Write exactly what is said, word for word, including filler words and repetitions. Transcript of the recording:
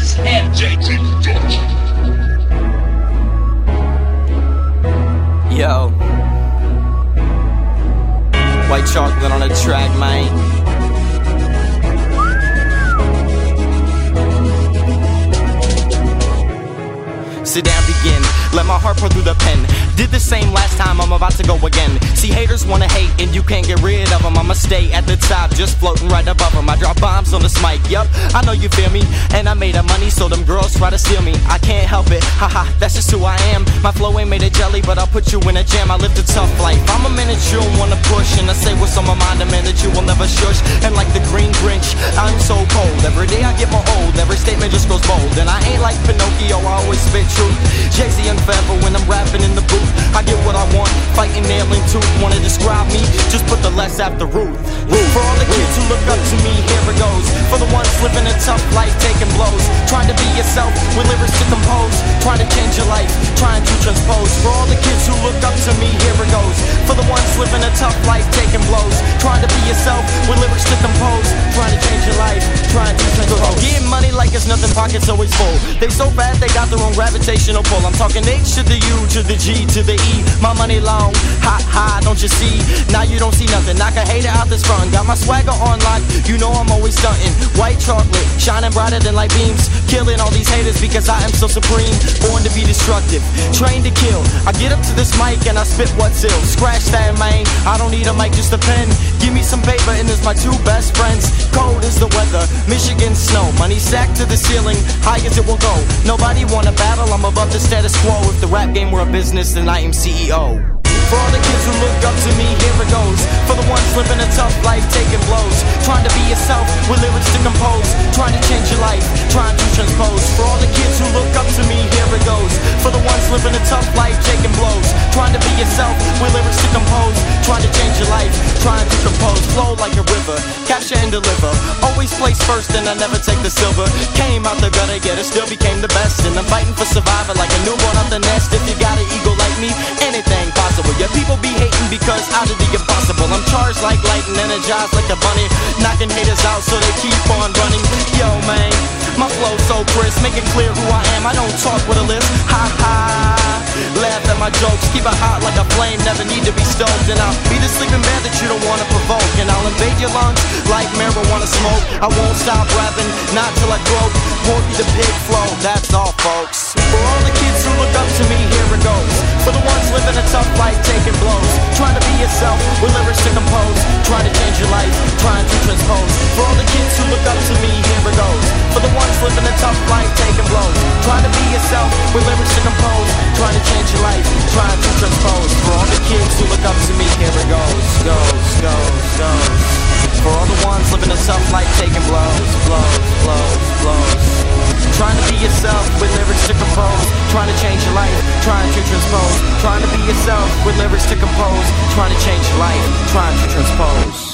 It's M J T Production. Yo, white chocolate on the track, man. Sit down, begin. Let my heart pour through the pen. Did the same last time, I'm about to go again. See, haters wanna hate and you can't get rid of them. I'ma stay at the top, just floating right above them. I drop bombs on this mic, yup, I know you feel me. And I made up money, so them girls try to steal me. I can't help it, haha, that's just who I am. My flow ain't made of jelly, but I'll put you in a jam. I live a tough life, I'm a man that you don't wanna push. And I say what's on my mind, a man that you will never shush. And like the green Grinch, I'm so cold. Every day I get more old, every statement just grows bold. And I ain't like Pinocchio, I always spit truth. Jay-Z and forever when I'm rapping in the booth. I get what I want, fighting nail and tooth. Wanna describe me? Just put the less after Ruth. For all the kids who look up to me, here it goes. For the ones living a tough life, taking blows. Trying to be yourself with lyrics to compose. Trying to change your life, trying to transpose. For all the kids who look up to me, here it goes. For the ones living a tough life, taking blows. Trying to be yourself with lyrics to compose. Trying to change your life, trying to transpose. Getting money like it's nothing, pockets always full. They so bad they got their own gravitational pull. I'm talking H to the U to the G to the E. My money long, hot, high, don't you see? Now you don't see nothing. Knock a hater out this front. Got my swagger on lock, you know I'm always stunting. White chocolate, shining brighter than light beams. Killing all these haters because I am so supreme. Born to be destructive, trained to kill. I get up to this mic and I spit what's ill. Scratch that, man, I don't need a mic, just a pen. Give me some paper and it's my two best friends. Cold is the weather, Michigan snow. Money sacked to the ceiling, high as it will go. Nobody wanna battle, I'm above the status quo. If the rap game were a business, then I am C E O. For all the kids who look up to me, here it goes. For the ones living a tough life, taking blows. Trying to be yourself with lyrics to compose. Trying to change your life, trying to transpose. For all the kids who look up to me, here it goes. For the ones living a tough life, taking blows. Trying to be yourself with lyrics to compose. Trying to change your life, trying to compose. Flow like a river, capture and deliver. Always place first and I never take the silver. Came out the gutter, yet it still became the best. And I'm fighting for survival like a newborn off the nest. If you got an ego like me, anything possible. Yeah, people be hating because out of the impossible. I'm charged like lightning, energized like a bunny. Knocking haters out so they keep on running. Yo, man, my flow so crisp, make it clear who I am. I don't talk with a lisp. Ha ha. Laugh at my jokes, keep it hot like a flame. Never need to be stoked. And I'll be the sleeping bear that you don't wanna provoke. And I'll invade your lungs like marijuana smoke. I won't stop rapping, not till I croak. Porky the pig flow, that's all, folks. For all the kids who look up to me, here it goes. For the ones living a tough life, taking blows. Trying to be yourself with lyrics to compose. Trying to change your life, trying to transpose. For all the kids who look up to me, here it goes. For the ones living a tough life, taking blows. Trying to be yourself with lyrics to compose. Trying to change your life, trying to transpose. For all the kids who look up to me, here it goes. Goes, goes, goes. For all the ones living a tough life, taking blows. Blows, blows, blows. Trying to be yourself with lyrics to compose. Trying to change your life, trying to transpose. Trying to be yourself with lyrics to compose. Trying to change your life, trying to transpose.